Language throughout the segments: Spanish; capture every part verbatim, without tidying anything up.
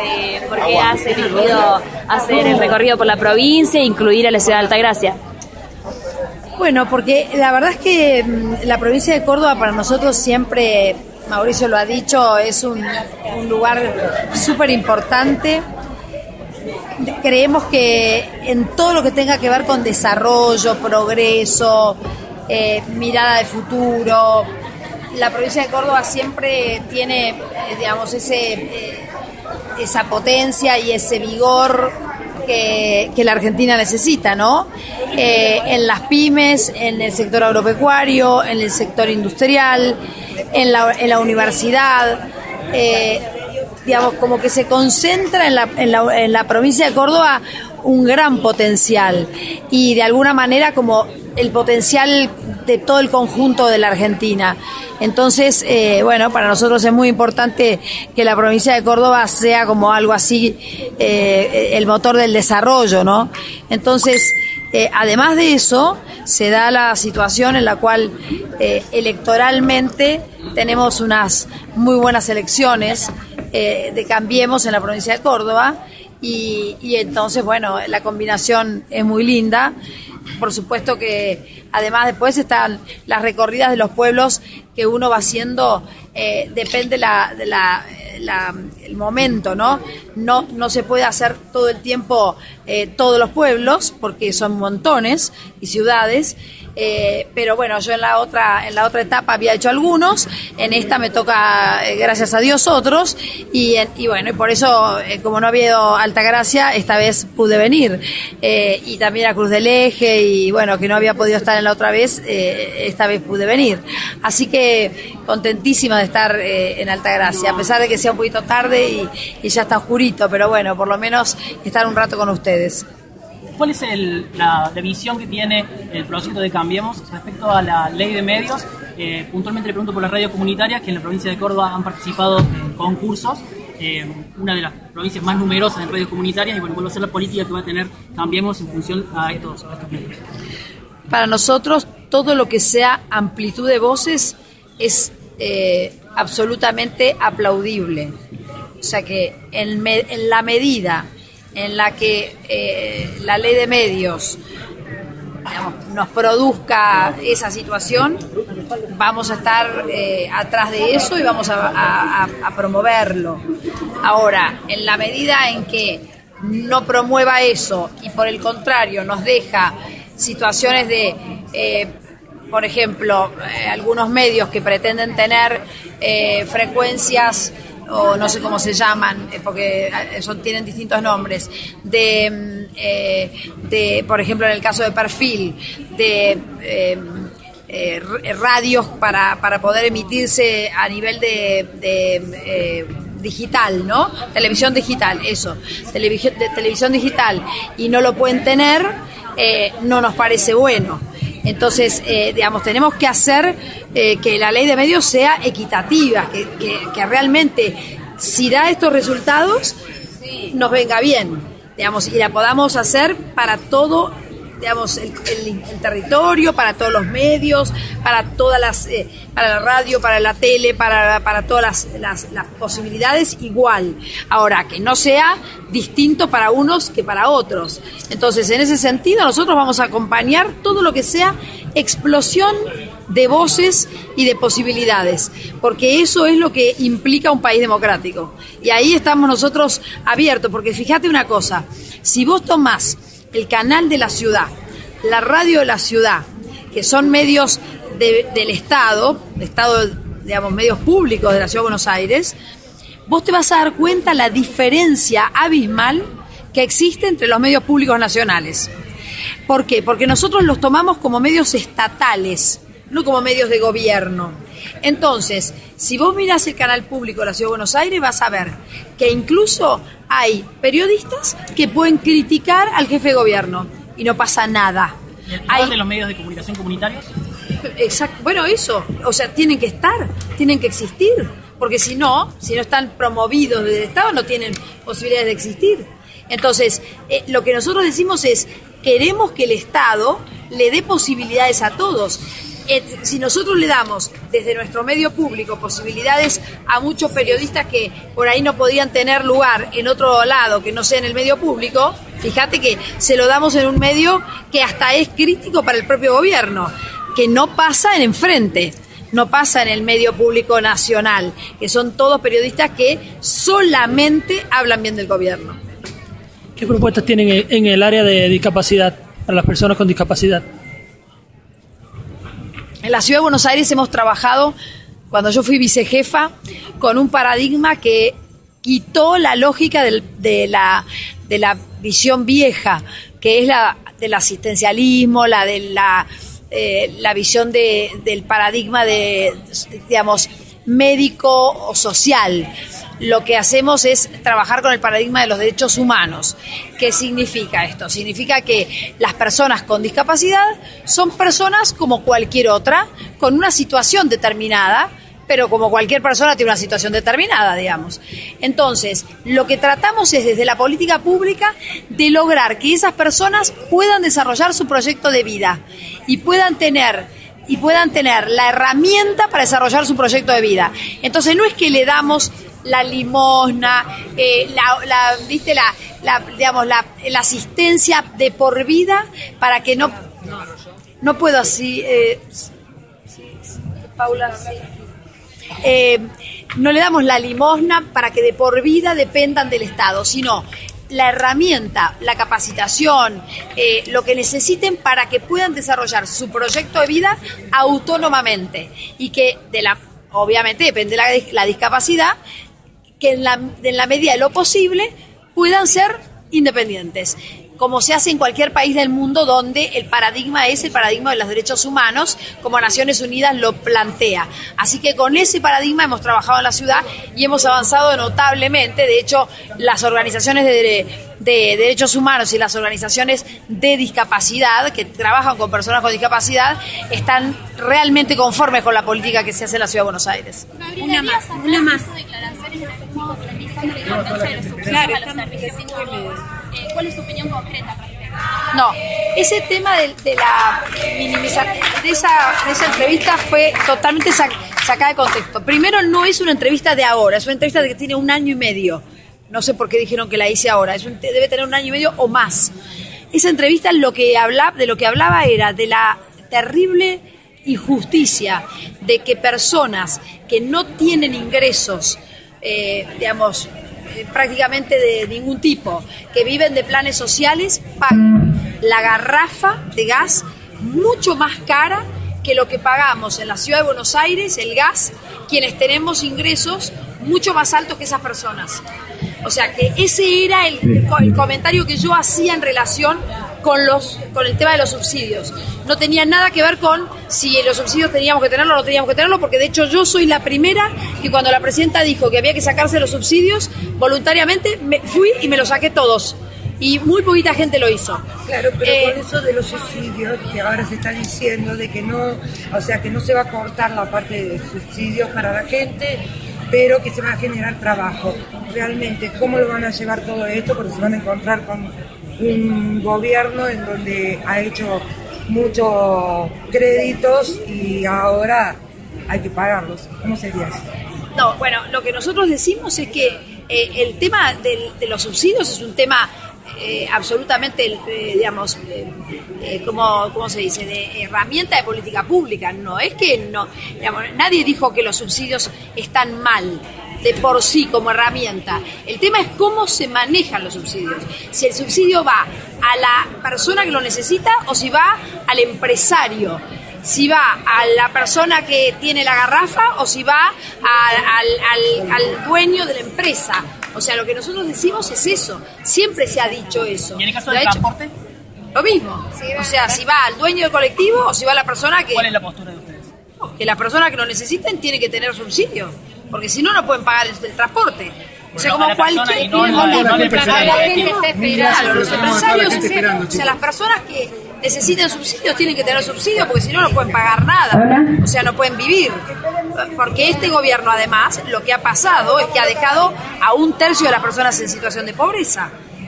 eh, por qué has elegido hacer el recorrido por la provincia e incluir a la ciudad de Altagracia. Bueno, porque la verdad es que la provincia de Córdoba para nosotros siempre, Mauricio lo ha dicho, es un, un lugar súper importante. Creemos que en todo lo que tenga que ver con desarrollo, progreso, eh, mirada de futuro, la provincia de Córdoba siempre tiene, eh, digamos, ese, eh, esa potencia y ese vigor que, que la Argentina necesita, ¿no? Eh, en las pymes, en el sector agropecuario, en el sector industrial, en la, en la universidad, eh, digamos, como que se concentra en la, en, la, en la provincia de Córdoba un gran potencial y de alguna manera como el potencial de todo el conjunto de la Argentina. Entonces, eh, bueno, para nosotros es muy importante que la provincia de Córdoba sea como algo así, eh, el motor del desarrollo, ¿no? Entonces, eh, además de eso, se da la situación en la cual eh, electoralmente tenemos unas muy buenas elecciones eh, de Cambiemos en la provincia de Córdoba y, y entonces, bueno, la combinación es muy linda. Por supuesto que además después están las recorridas de los pueblos que uno va haciendo, eh, depende la, de la, la, el momento, ¿no? No no se puede hacer todo el tiempo eh, todos los pueblos porque son montones y ciudades. Eh, pero bueno, yo en la otra en la otra etapa había hecho algunos, en esta me toca, eh, gracias a Dios, otros, y, y bueno, y por eso, eh, como no había ido a Altagracia, esta vez pude venir, eh, y también a Cruz del Eje, y bueno, que no había podido estar en la otra vez, eh, esta vez pude venir. Así que contentísima de estar eh, en Altagracia, a pesar de que sea un poquito tarde y, y ya está oscurito, pero bueno, por lo menos estar un rato con ustedes. ¿Cuál es el, la, la visión que tiene el proyecto de Cambiemos respecto a la ley de medios? Eh, puntualmente le pregunto por las radios comunitarias que en la provincia de Córdoba han participado en concursos, eh, una de las provincias más numerosas en radios comunitarias, y bueno, ¿cuál va a ser la política que va a tener Cambiemos en función a estos, a estos medios? Para nosotros, todo lo que sea amplitud de voces es eh, absolutamente aplaudible. O sea que en, me, en la medida en la que eh, la ley de medios, digamos, nos produzca esa situación, vamos a estar eh, atrás de eso y vamos a, a, a promoverlo. Ahora, en la medida en que no promueva eso y por el contrario nos deja situaciones de, eh, por ejemplo, eh, algunos medios que pretenden tener eh, frecuencias o no sé cómo se llaman, eh, porque son, tienen distintos nombres, de, eh, de, por ejemplo, en el caso de Perfil, de eh, eh, radios para, para poder emitirse a nivel de, de eh, digital, ¿no? Televisión digital, eso, televisión, de, televisión digital, y no lo pueden tener, eh, no nos parece bueno. Entonces, eh, digamos, tenemos que hacer eh, que la ley de medios sea equitativa, que, que, que realmente, si da estos resultados, nos venga bien, digamos, y la podamos hacer para todo, digamos, el, el, el territorio, para todos los medios, para todas las, eh, para la radio, para la tele, para, para todas las, las, las posibilidades igual. Ahora, que no sea distinto para unos que para otros. Entonces, en ese sentido, nosotros vamos a acompañar todo lo que sea explosión de voces y de posibilidades, porque eso es lo que implica un país democrático. Y ahí estamos nosotros abiertos, porque fíjate una cosa, si vos tomás el canal de la ciudad, la radio de la ciudad, que son medios de, del Estado, de Estado, digamos, medios públicos de la Ciudad de Buenos Aires, vos te vas a dar cuenta la diferencia abismal que existe entre los medios públicos nacionales. ¿Por qué? Porque nosotros los tomamos como medios estatales, no como medios de gobierno. Entonces, si vos mirás el canal público de la Ciudad de Buenos Aires, vas a ver que incluso hay periodistas que pueden criticar al jefe de gobierno y no pasa nada. ¿Y el hay... de los medios de comunicación comunitarios? Exacto. Bueno, eso, o sea, tienen que estar, tienen que existir, porque si no, si no están promovidos desde el Estado, no tienen posibilidades de existir. Entonces, eh, lo que nosotros decimos es, queremos que el Estado le dé posibilidades a todos. eh, si nosotros le damos desde nuestro medio público posibilidades a muchos periodistas que por ahí no podían tener lugar en otro lado que no sea en el medio público, fíjate que se lo damos en un medio que hasta es crítico para el propio gobierno, que no pasa en enfrente, no pasa en el medio público nacional, que son todos periodistas que solamente hablan bien del gobierno. ¿Qué propuestas tienen en el área de discapacidad para las personas con discapacidad? En la Ciudad de Buenos Aires hemos trabajado, cuando yo fui vicejefa, con un paradigma que quitó la lógica del, de, la, de la visión vieja, que es la del asistencialismo, la de la, eh, la visión de, del paradigma de, digamos, médico o social. Lo que hacemos es trabajar con el paradigma de los derechos humanos. ¿Qué significa esto? Significa que las personas con discapacidad son personas como cualquier otra, con una situación determinada, pero como cualquier persona tiene una situación determinada, digamos. Entonces, lo que tratamos es desde la política pública de lograr que esas personas puedan desarrollar su proyecto de vida y puedan tener... y puedan tener la herramienta para desarrollar su proyecto de vida. Entonces, no es que le damos la limosna, eh, la, la, ¿viste? La, la, digamos, la, la asistencia de por vida para que no... No puedo así... Eh, Paula, sí. Eh, no le damos la limosna para que de por vida dependan del Estado, sino la herramienta, la capacitación, eh, lo que necesiten para que puedan desarrollar su proyecto de vida autónomamente y que, de la, obviamente depende de la, la discapacidad, que en la, en la medida de lo posible puedan ser independientes, como se hace en cualquier país del mundo donde el paradigma es el paradigma de los derechos humanos, como Naciones Unidas lo plantea. Así que con ese paradigma hemos trabajado en la ciudad y hemos avanzado notablemente. De hecho, las organizaciones de, de, de derechos humanos y las organizaciones de discapacidad, que trabajan con personas con discapacidad, están realmente conformes con la política que se hace en la Ciudad de Buenos Aires. Una más, una más. Claro, a los servicios públicos. Eh, ¿Cuál es su opinión concreta? No, ese tema de, de la minimización de esa, de esa entrevista fue totalmente sac, sacada de contexto. Primero, no es una entrevista de ahora, es una entrevista que tiene un año y medio. No sé por qué dijeron que la hice ahora, es un, debe tener un año y medio o más. Esa entrevista lo que habla, de lo que hablaba era de la terrible injusticia de que personas que no tienen ingresos, eh, digamos, eh, prácticamente de ningún tipo, que viven de planes sociales, pagan la garrafa de gas mucho más cara que lo que pagamos en la Ciudad de Buenos Aires, el gas, quienes tenemos ingresos mucho más altos que esas personas. O sea que ese era el, el comentario que yo hacía en relación con los con el tema de los subsidios. No tenía nada que ver con si los subsidios teníamos que tenerlo o no teníamos que tenerlo, porque de hecho yo soy la primera que cuando la presidenta dijo que había que sacarse los subsidios, voluntariamente me fui y me los saqué todos. Y muy poquita gente lo hizo. Claro, pero eh, con eso de los subsidios, que ahora se está diciendo de que no, o sea, que no se va a cortar la parte de subsidios para la gente, pero que se va a generar trabajo. Realmente, ¿cómo lo van a llevar todo esto? Porque se van a encontrar con un gobierno en donde ha hecho muchos créditos y ahora hay que pagarlos. ¿Cómo sería eso? No, bueno, lo que nosotros decimos es que eh, el tema de, de los subsidios es un tema eh, absolutamente, eh, digamos, eh, eh, como, ¿cómo se dice?, de herramienta de política pública. No es que no, digamos, nadie dijo que los subsidios están mal de por sí como herramienta. El tema es cómo se manejan los subsidios. Si el subsidio va a la persona que lo necesita o si va al empresario. Si va a la persona que tiene la garrafa o si va a, al, al, al dueño de la empresa. O sea, lo que nosotros decimos es eso. Siempre se ha dicho eso. ¿Y en el caso del transporte? Lo mismo. O sea, si va al dueño del colectivo o si va a la persona que... ¿Cuál es la postura de ustedes? Que la persona que lo necesiten tiene que tener subsidio. Porque si no, no pueden pagar el, el transporte. O sea, como cualquier... No, no, no, no, la gente está esperando. Los empresarios, o sea, las personas que necesiten subsidios tienen que tener subsidios porque si no, no pueden pagar nada. O sea, no pueden vivir. Porque este gobierno, además, lo que ha pasado es que ha dejado a un tercio de las personas en situación de pobreza.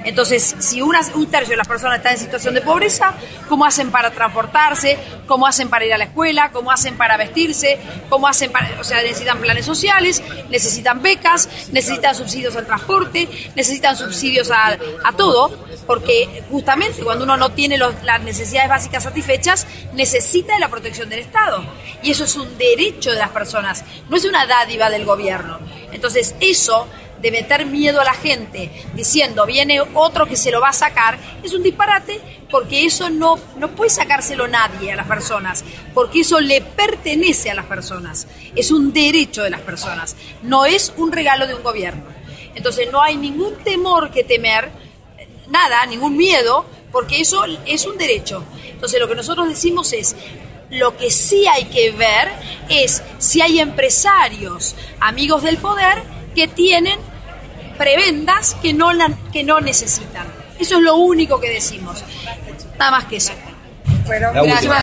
Entonces, si una, un tercio de las personas están en situación de pobreza, ¿cómo hacen para transportarse? ¿Cómo hacen para ir a la escuela? ¿Cómo hacen para vestirse? ¿Cómo hacen para...? O sea, necesitan planes sociales, necesitan becas, necesitan subsidios al transporte, necesitan subsidios a, a todo, porque justamente cuando uno no tiene los, las necesidades básicas satisfechas, necesita de la protección del Estado. Y eso es un derecho de las personas, no es una dádiva del gobierno. Entonces, eso de meter miedo a la gente diciendo viene otro que se lo va a sacar es un disparate, porque eso no, no puede sacárselo nadie a las personas, porque eso le pertenece a las personas, es un derecho de las personas, no es un regalo de un gobierno. Entonces no hay ningún temor que temer, nada, ningún miedo, porque eso es un derecho. Entonces lo que nosotros decimos es, lo que sí hay que ver es si hay empresarios, amigos del poder, que tienen prebendas que no, la, que no necesitan. Eso es lo único que decimos. Nada más que eso. Bueno, gracias.